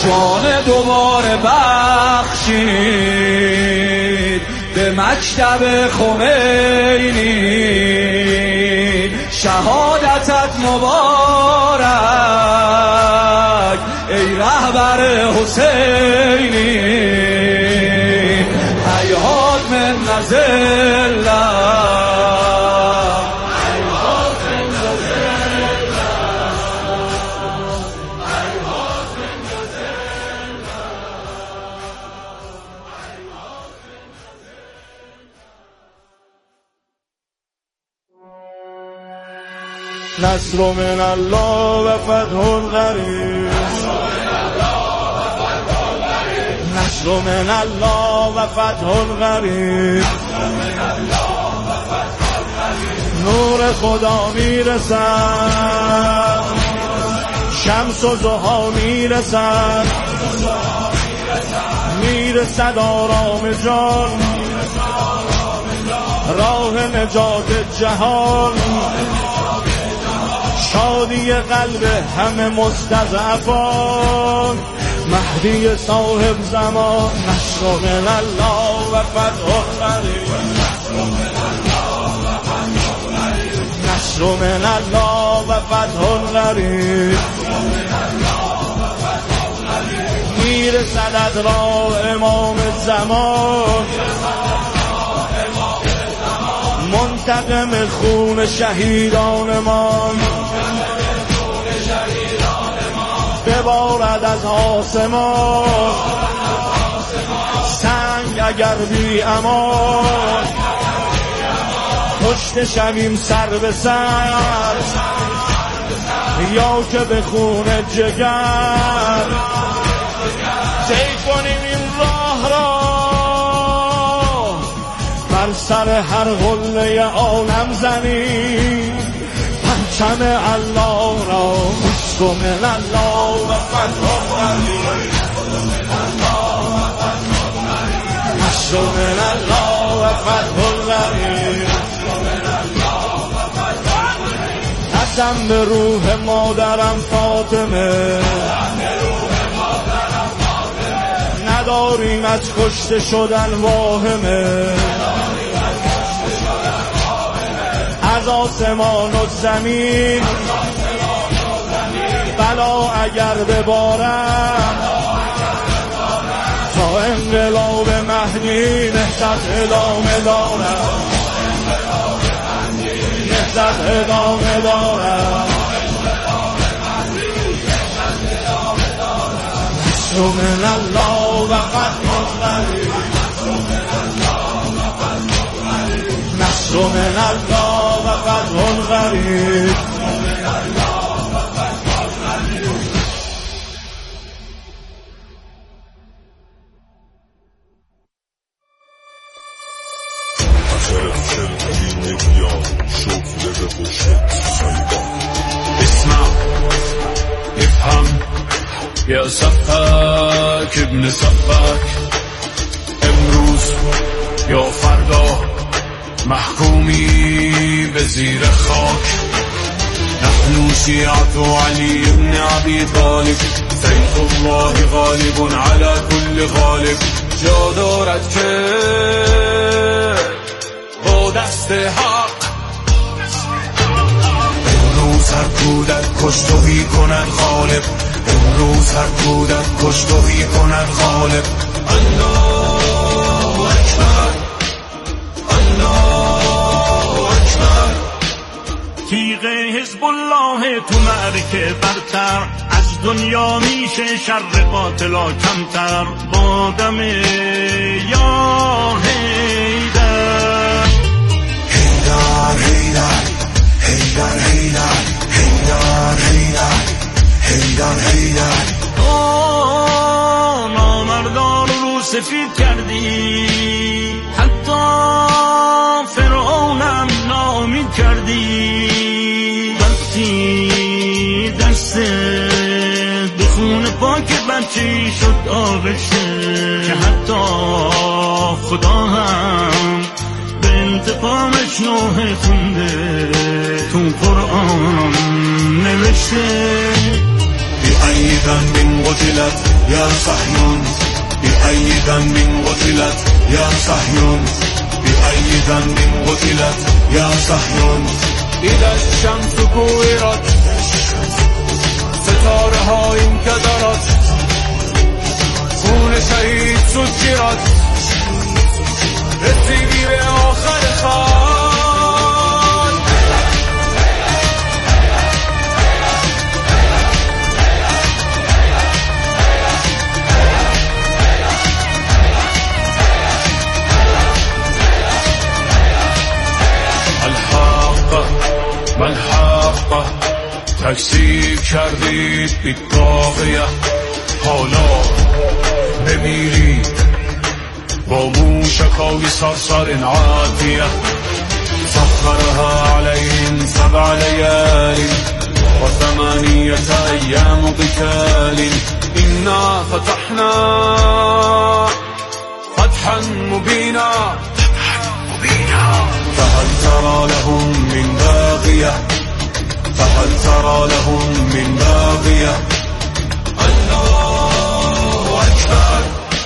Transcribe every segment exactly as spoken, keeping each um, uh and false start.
جان دوباره بخشید به مکتب خمینی، شهادتت مبارک ای رهبر حسینی، هیهات من نزله نصر من الله و فتح قریب، نصر من الله و فتح قریب، نور خدا میرسد، شمس و ضحی میرسد، میرسد آرام جان، راه نجات جهان، شادی قلب همه مستضعفان، مهدی صاحب زمان، نصر من الله و فتح قریب، نصر من الله و فتح قریب، میرسد از راه امام زمان، منتقم خون شهیدانمان، ببارد از آسمان، سنگ اگر بی امان، کشته شویم سر به سر، یا که به خون جگر طی کنیم این راه را، بر سر هر قله عالم زنیم پرچم الله را، نصر من الله و فتح قریب، نصر من الله و فتح قریب، قسم به روح مادرم فاطمه، نداریم از کشته شدن واهمه، از آسمان و زمین بلا اگر ببارم، تا انقلاب مهدی نهضت ادامه دارم، نهضت ادامه دارم، نصر من الله و فتح قریب، نصر من الله و فتح قریب. اسمع افهم یا صفک ابن صفک، امروز یا فردا محکومی به زیر خاک، نحن شیعة علی ابن ابی طالب، سیف الله غالب على كل غالب، جا دارد که با دست حق امروز هر کودک کشتوهی کنند غالب، امروز هر کودک کشتوهی کنند غالب. الله اکبر، الله اکبر. تیغ حزب الله تو معرکه برتر، از دنیا میشه شر قاتلا کمتر، با دم یا حیدر حیدر حیدر حیدر حیدر حیدر حیدر حیدر حیدر. آه نامردان رو سفید کردی، حتی فرعونم نامید کردی، وقتی دست به خون پاک بچه شد آغشته، که حتی خدا هم به انتقامش نوحه خونده، تو قرآن نوشته. بأي ذنب قتلت يا صهيون بأي ذنب قتلت يا صهيون بأي ذنب قتلت يا صهيون إذا الشمس كورت ستاره ها این که دارد خون شهید سجرت رسیدی به آخر خان الحق ملحق تکذیب کردید بی‌باقیه حالا بمیرید با موشکای سرسر عادیه سخرها علیهم سبع لیال و ثمانیة ایام قتال انا فتحنا فتحا مبینا فهل ترى لهم من باقیه فهل ترى لهم من باقیه الله اکبر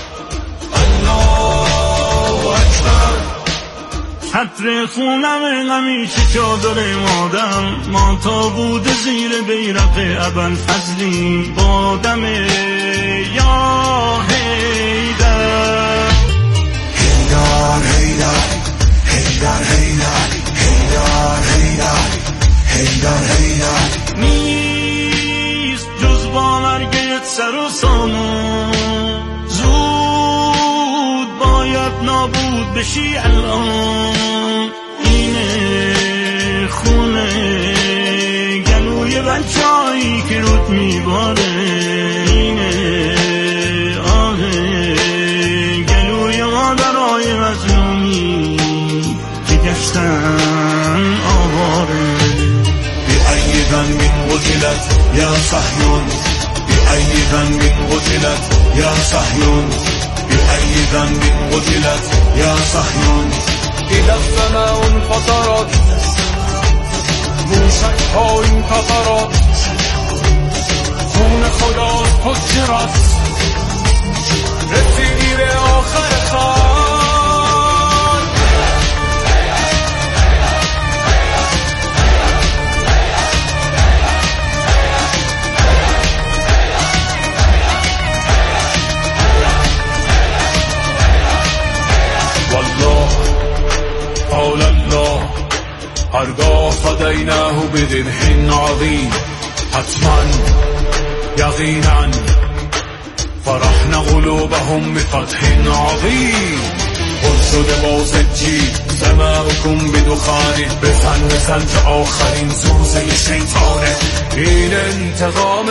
الله اکبر حتر خونم همیشه چادر مادم ما تا بود زیر بیرق ابوالفضلی با دم یا حیدر حیدر حیدر حیدر حیدر حیدر حیدر حیدر حیدر نیست جز با مرگت سر و سامان زود باید نابود بشی الان اینه خونه گلوی بچه‌ای که رود میباره اینه آه گلوی مادرای مظلومی که گشتن آواره بأي ذنب قتلت يا صهيون بأي ذنب قتلت يا صهيون بأي ذنب قتلت يا صهيون إذا السماء انفطرت موشک ها این تطرت خون خدا فجرت رسیدی به آخر خان والله قال الله هرگاه فدیناه بذبح عظیم حتما یقینا فرحنا قلوبهم بفتح عظیم خود شده با سجی سماعکم بدخانه بزن بزن که آخرین زوزه شیطانه این انتقام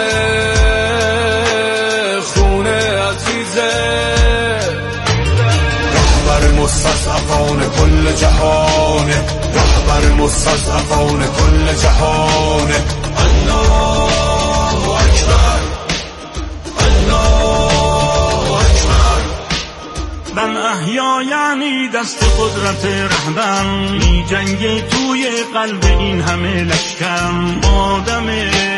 خون عزیزه رهبر مستضعفان کل جهان رهبر مستضعفان کل جهان الله اکبر الله اکبر من احیا یعنی دست قدرت رهبر می جنگه توی قلب این همه لشکر آدم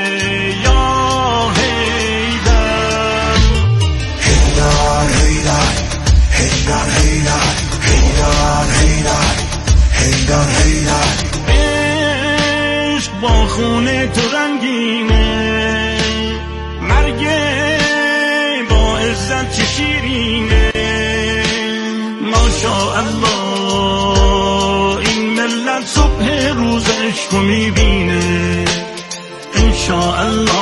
یا حیدر حیدر حیدر حیدر حیدر حیدر حیدر حیدر حیدر عشق با خونه تو رنگینه مرگ با عزت چه شیرینه ماشاءالله این ملت صبح روز عشق میبینه انشاءالله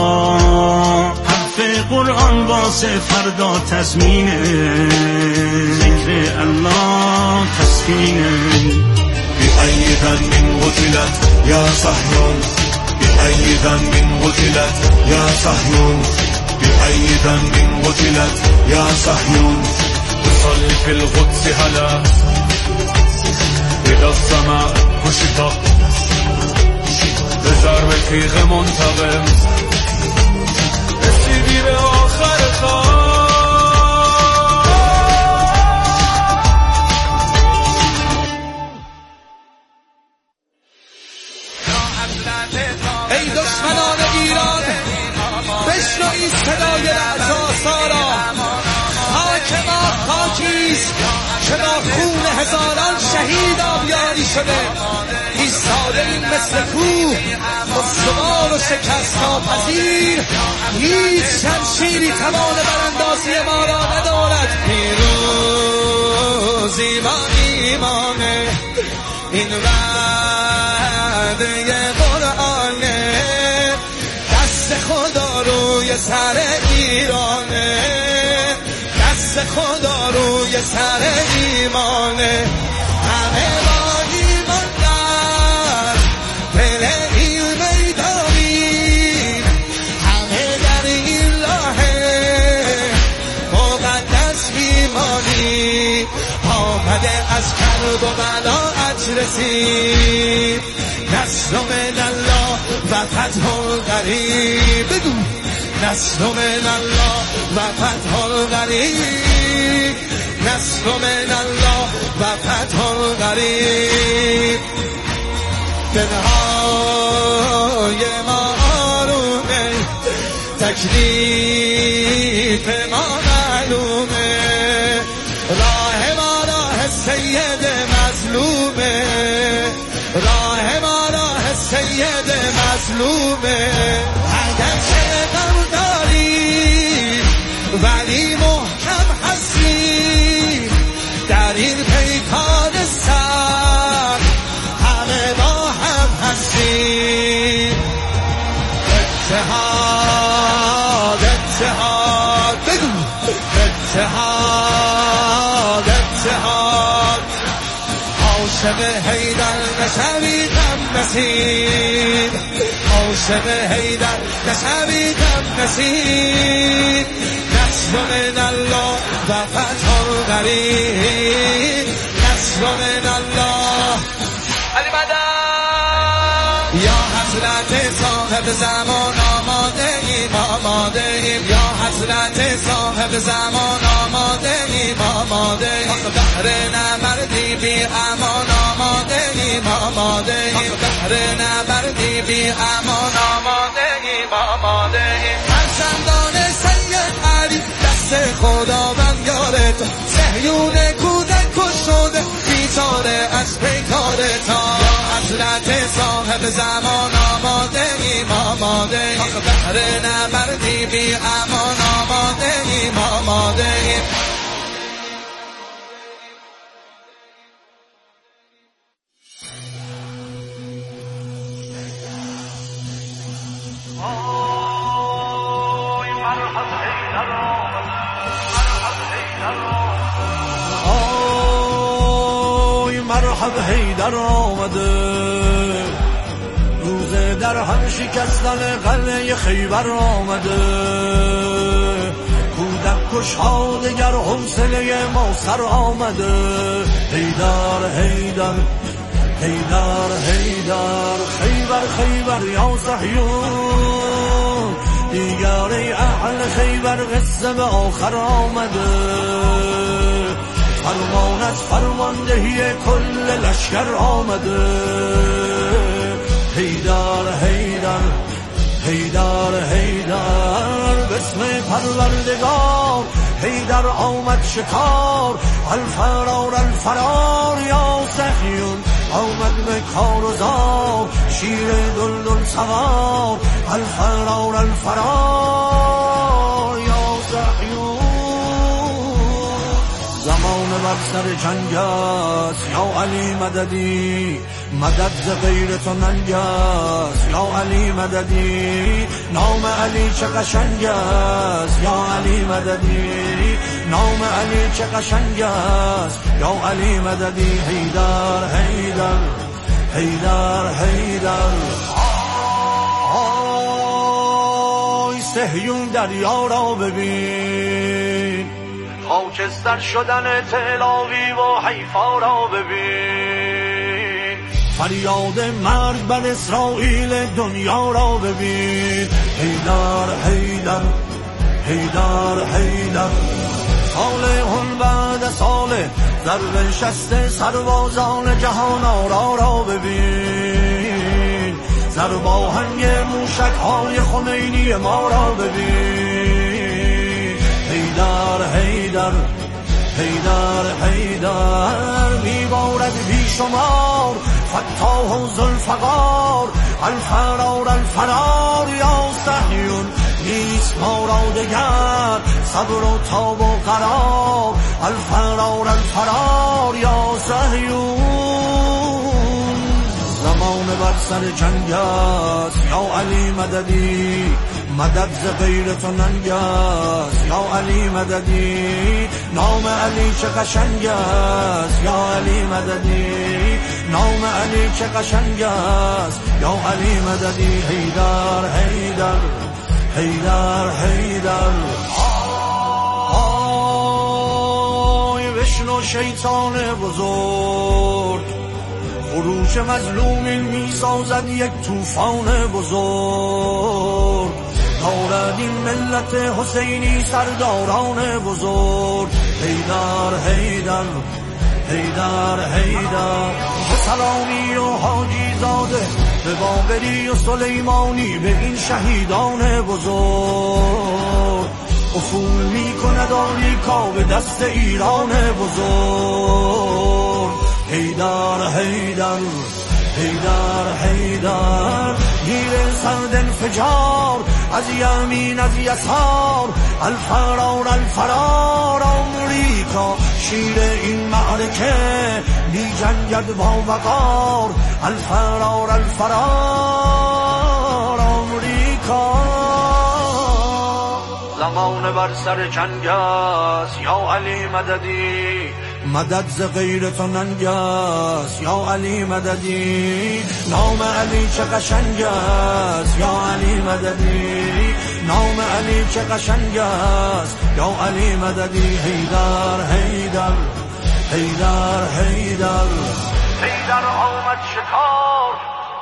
حرف قرآن واسه فردا تضمینه ذکر الله تسکینه بأي ذنب قتلت يا صهيون بأي ذنب قتلت يا صهيون بأي ذنب قتلت يا صهيون تصلي في القدس هلا إذا السماء كشطت بضرب تیغ منتقم رسیدی به آخر خان ای دشمنان ایران بشنو نیست صدای رعش‌آسا خاک ما خاکیست که با خون هزاران شهید آبیاری شده. ایستاده این مثل کوه استوار و شکست ناپذیر، هیچ شمشیری توان براندازی ما را ندارد. پیروزی با ایمانه، این وعده قرآنه، دست خدا روی سر ایرانه، دست خدا روی سر ایمانه. همه با ایمان در دل این میدانی، همه در این راه مقدس ایمانی. آمده از کرب و بلایت رسید، نصر من الله و فتح القریب. بگو نصر من الله و فتح القریب، نصر من الله و فتح القریب. دلهای ما آرومه، تکلیف ما معلومه، راه ما راه سید مظلومه، راه ما راه سید مظلومه. اگر چه غم داریم ولی محکم هستیم، در این پیکان سر همه با هم هستیم. اتحاد اتحاد بگو اتحاد اتحاد. عاشق حیدر نشویدم نصیب، عاشق حیدر نشویدم نصیب. نصر من الله و فتح القریب، نصر من الله. علی مدد یا حضرت صاحب زمان آماده ایم آماده ایم، یا حضرت صاحب زمان آماده ایم آماده ایم. بحر نبردی بی امان آماده ایم آماده ایم، بحر نبردی بی امان آماده ایم آماده ایم. فرزندان سید علی دست خداوند یارت، صهیون کودک کش شده بیچاره از پیکارتا. یا حضرت صاحب زمان آماده ایم آماده ایم، بحر نبردی بی امان آماده ایم آماده ایم. مرحب حیدر آمده، روز در هم شکستن قلعه خیبر آمده. کودک کش ها دگر حوصله ما سر آمده. حیدر حیدر حیدر حیدر خیبر خیبر یا صهیون، دیگر ای اهل خیبر قصه به آخر آمده. فرمان از فرماندهی کل لشکر آمده. حیدر حیدر حیدر حیدر بسم پروردگار، حیدر آمد شکار. الفرار الفرار یا صهیون، آمد به کار و زار، شیر دلدل سوار. الفرار الفرار یا صهیون. زمان بر سر جنگ است یا علی مددی، مدد ز غیر تو ننگ است یا علی مددی. نام علی چه قشنگ است یا علی مددی، نام علی چه قشنگ است یا علی مددی. حیدر حیدر حیدر حیدر. آی صهیون دریا را ببین، خاکستر شدن تل آویو و حیفا را ببین. فریاد مرگ بر اسرائیل دنیا را ببین. حیدر حیدر حیدر حیدر. صالحون بعد صالح ضرب شست سربازان جهان آرا را ببین. ضرب آهنگ موشک های خمینی ما را ببین. حیدر حیدر حیدر حیدر میبارد بیشمار فتاح و ذوالفقار الفرار الفرار یا صهیون نیست ما را دگر صبر و تاب و قرار الفرار الفرار یا صهیون زمان بر سر جنگ است یا علی مددی مدد ز غیر تو ننگ است یا علی مددی نام علی چه قشنگ است یا علی مددی نام علی چه قشنگ است یا علی مددی حیدر حیدر حیدر حیدر آی بشنو شیطان بزرگ خروش مظلوم می سازد یک طوفان بزرگ دارد این ملت حسینی سرداران بزرگ حیدر حیدر حیدر حیدر به سلامی و حاجی زاده به باقری و سلیمانی به این شهیدان بزرگ افول می کند آمریکا به دست ایران بزرگ حیدر حیدر حیدر حیدر گیر سرد انفجار از یمین از یسار الفرار الفرار آمریکا شیر این معرکه می جنگد با وقار الفرار الفرار آمریکا زمان بر سر جنگ است یا علی مددی مدد ز غیر تو ننگ است یا علی مددی نام علی چه قشنگ است یا علی مددی نام علی چه قشنگ است یا علی مددی حیدر حیدر حیدر حیدر حیدر آمد شکار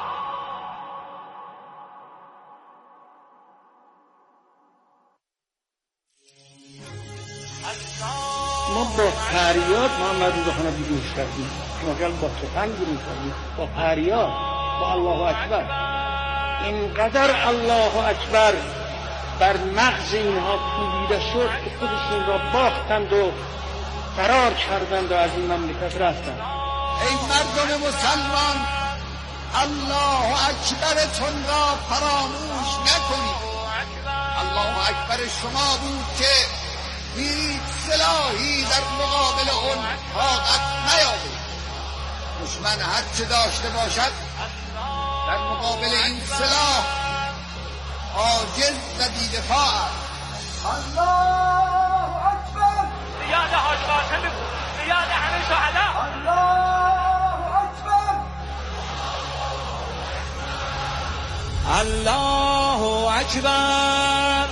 ما با فریاد محمد رضا خان بیدوش کردیم ماجل با تفنگ بیرون کردیم با فریاد با الله اکبر اینقدر الله اکبر بر مغز اینها کوبیده شد که خودشون را باختند و فرار کردند و از این مملکت رفتند. ای مردم مسلمان الله اکبرتون را فراموش نکنید. الله اکبر شما بود که هیچ سلاحی در مقابل اون طاقت نیابید. دشمن هر چه داشته باشد در مقابل این سلاح عاجز و بی‌دفاع است. الله اکبر. زیاد حاج قاسم بود، زیاد همه شهدا. الله اکبر. الله اکبر.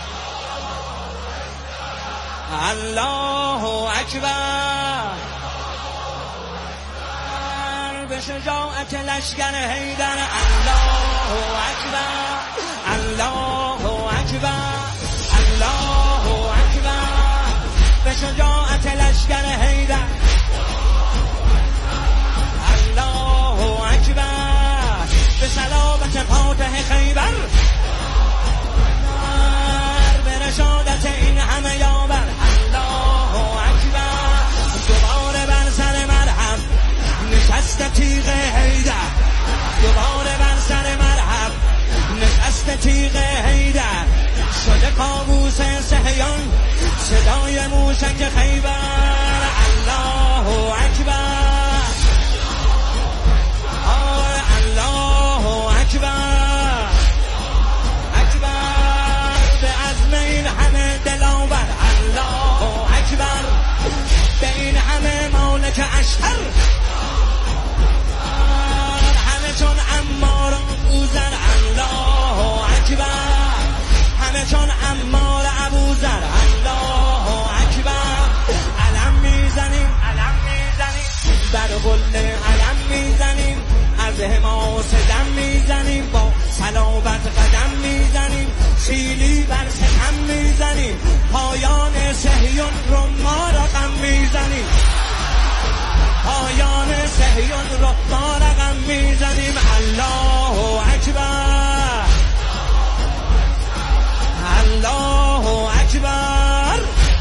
الله اکبر. به شجاعت لشکر حیدر الله اکبر. الله اکبر. الله اکبر. به شجاعت لشکر حیدر الله اکبر. به صلابت فاتح خیبر به رشادت این همه یاور الله اکبر. دوباره بر سر مرهم نشست تیغ حیدر. دوباره بر سر مرهم نشست تیغ حیدر. شده کابوس صهیون صدای موشک خیبر الله اکبر. الله اکبر. اکبر به عزم این همه دلاور الله اکبر. به این همه مالک اشهر همه چون عمار ابوذر الله اکبر. همه چون عمار ابوذر الله اکبر. علم میزنیم علم میزنیم بر قله علم میزنیم. از حماس دم میزنیم با صلابت قدم میزنیم. خیلی بر ستم میزنیم. پایان صهیون رو ما رقم میزنیم. پایان صهیون رو ما رقم میزنیم. الله اکبر. الله اکبر.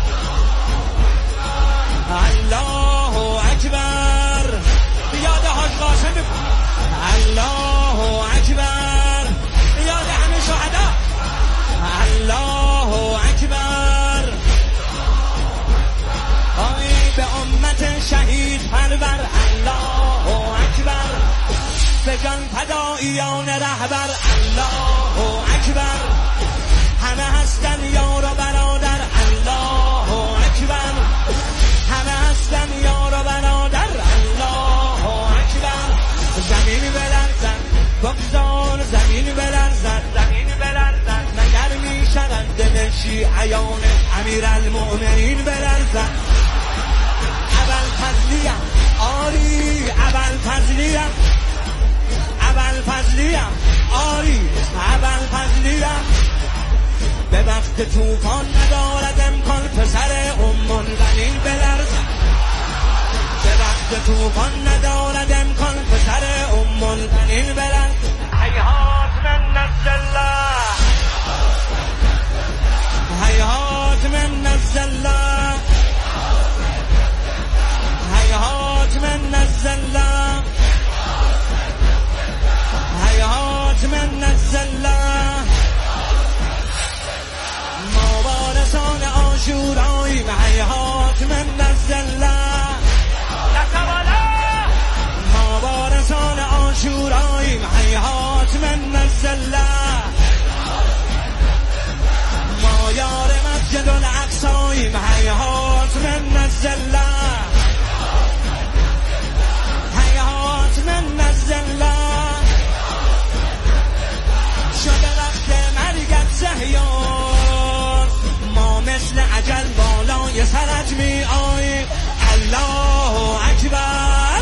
جان فداییان رهبر الله اکبر، همه هستن یار و برادر الله اکبر، همه هستن یار و برادر الله اکبر. زمین بلرزد بگذار زمین بلرزد، زمین بلرزد مگر میشوند دل شیعیان امیرالمؤمنین بلرزد. اول فضلیم آری اول فضلیم، اول فضلیم آری اول فضلیم. به وقت توفان ندارد امکان پسر ام البنین بلرزد، به وقت توفان ندارد امکان پسر ام البنین بلرزد. هیهات من نزل الله، هیهات من نزل الله، هیهات من نزل الله، هیهات من نزل الله. ما وارثان عاشوراییم هیهات من نزل الله، ما وارثان عاشوراییم هیهات من نزل الله. ما یار مسجد الاقصاییم هیهات من نزل الله، هیهات من نزل الله. شده وقت مرگت صهیون، ما مثل عجل بالای سرت می آییم الله اکبر،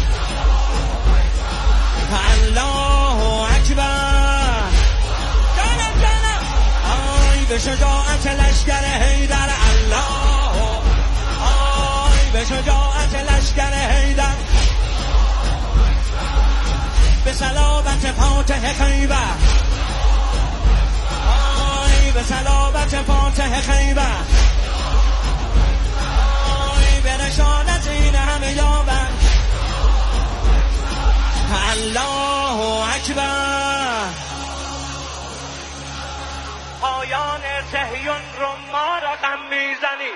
الله اکبر. جانم جانم آی به شجاعت لشکر حیدر الله، آی به شجاعت لشکر حیدر، به صلابت فاتح خیبر، آی به صلابت فاتح خیبر، آی به نشانت این همه یابر الله اکبر. پایان صهیون رو ما رقم میزنی.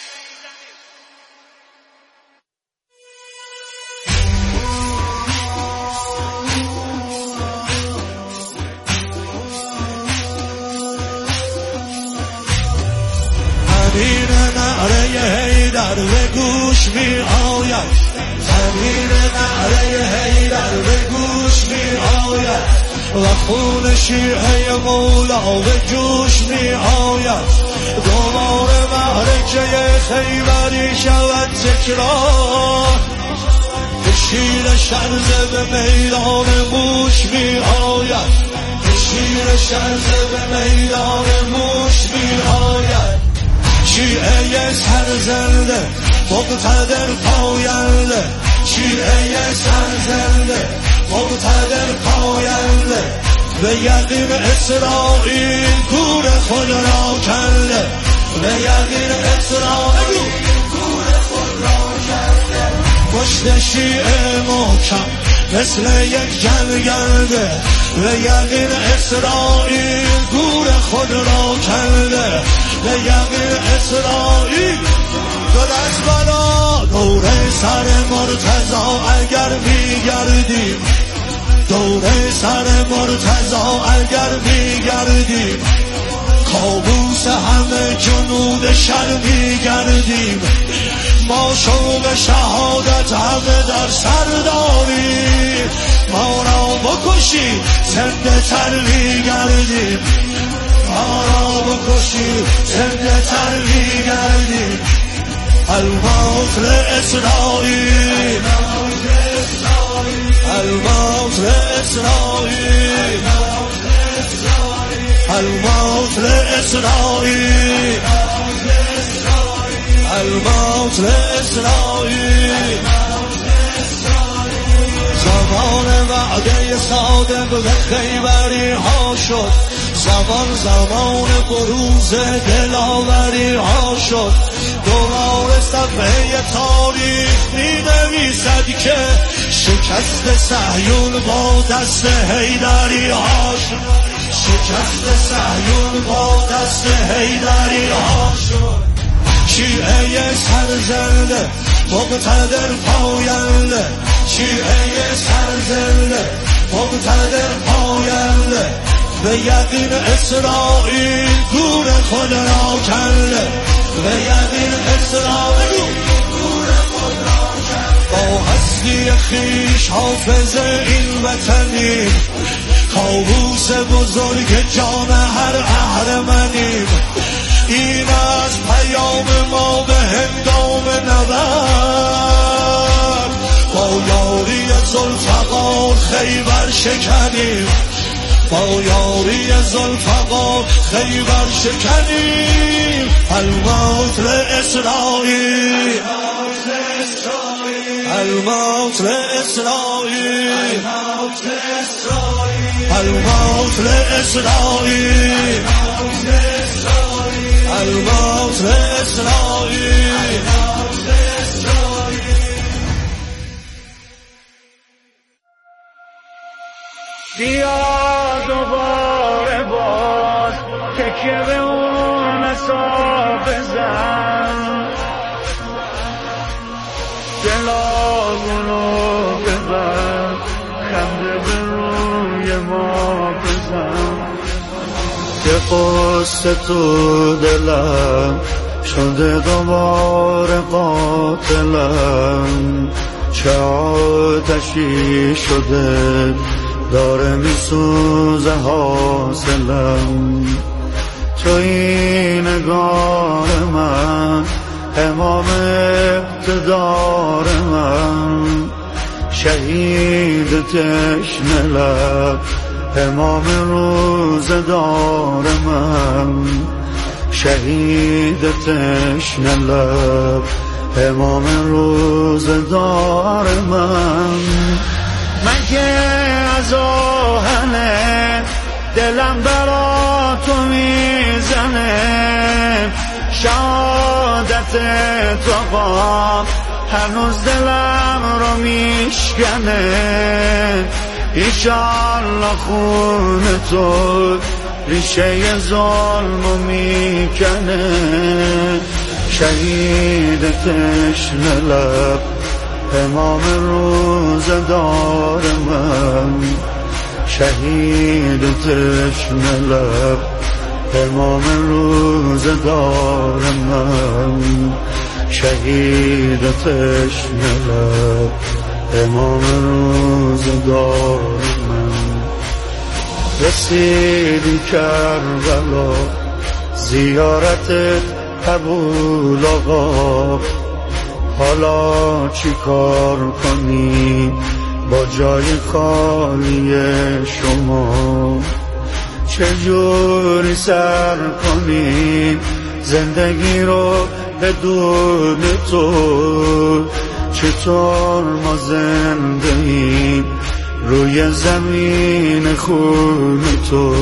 زمین نعره حیدر به گوش می آید، زمین نعره حیدر به گوش می آید و خون شیعه مولا به جوش می آید. دوباره معرکه خیبری شود تکرار، شیر شرزه به میدان موش می آید، شیر شرزه به میدان موش می آید. شیعه سرزنده مقتدر پاینده، شیعه سرزنده مقتدر پاینده، به یقین اسرائیل گور خود را کنده، به یقین اسرائیل گور خود را کنده. پشت شیعه محکم مثل یک جنگنده، به یقین اسرائیل گور خود را کنده، به یقین اسرائیل دل از بلا دوره سر مرتضی اگر میگردیم، دوره سر مرتضی اگر میگردیم، کابوس همه جنود شر میگردیم. ما شوق شهادت همه در سر داریم، ما را بکشی زنده تر میگردیم، ما را بکشی زنده تر میگردیم. الموت لاسرائیل، الموت لاسرائیل، الموت لاسرائیل، الموت لاسرائیل. زمان وعده صادق به خیبری ها شد، زمان زمان بروز دلاوری ها شد. دوباره صفحه تاریخ می نویسد که شکست صهیون با دست حیدری ها شد، شکست صهیون با دست حیدری ها شد. شیعه سرزنده مقتدر پاینده، شیعه سرزنده مقتدر پاینده به یقین اسرائیل گور خود را کنده به یقین اسرائیل گور خود را کنده با هستی خیش حافظ این وطنیم طاووس بزرگ جان هر اهرمنیم این از پیام ما به هنگام نبرد با یاری ذوالفقار خیبر شکنیم با یاری ذوالفقار خیبر شکنیم الموت لاسرائیل الموت لاسرائیل الموت لاسرائیل الموت لاسرائیل بیا دوباره باز تکیه به اون عصا بزن دلامونو ببر خنده به روی ما بزن که قصه تو دلم شده دوباره قاتلم چه آتشی شده داره میسوزه حاصلم توی نگار من امام اقتدار من شهید تشنه لب امام روزدار من شهید تشنه لب امام روزدار من من که از آهنه دلم برا تو میزنه شهادت تو قام هنوز دلم رو میشکنه ایشالله خون تو ریشه ظلمو میکنه شهید تشنه لب امام روزدار من شهید تشنه لب امام روزدار من شهید تشنه لب امام روزدار من رسیدی کربلا زیارتت قبول آقا حالا چی کار کنی با جای خالی شما چجوری سر کنی زندگی رو بدون تو چطور ما زنده ایم روی زمین خون تو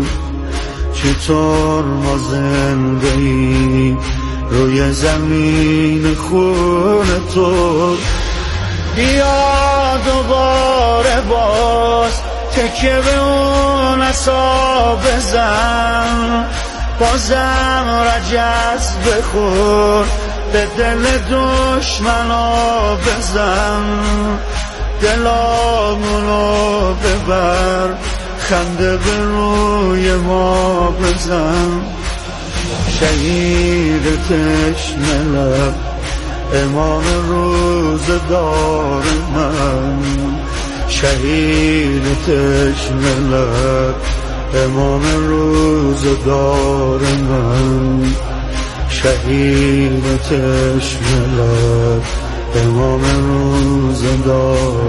چطور ما زنده ایم روی زمین خون تو بیا دوباره باز تکیه به اون عصا بزن بازم رجز بخور به دل دشمنا بزن دلامونو ببر خنده به روی ما بزن شهید تشنه لب امام روزدار من شهید تشنه لب امام روزدار من شهید تشنه لب امام روزدار